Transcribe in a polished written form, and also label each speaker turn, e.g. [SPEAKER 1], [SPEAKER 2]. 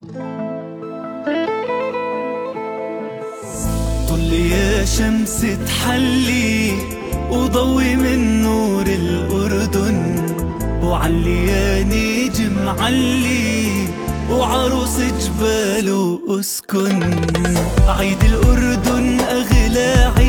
[SPEAKER 1] طلي يا شمس تحلي وضوي من نور الأردن، وعلي يا نجم علي وعروس جبال وأسكن. عيد الأردن أغلى عيد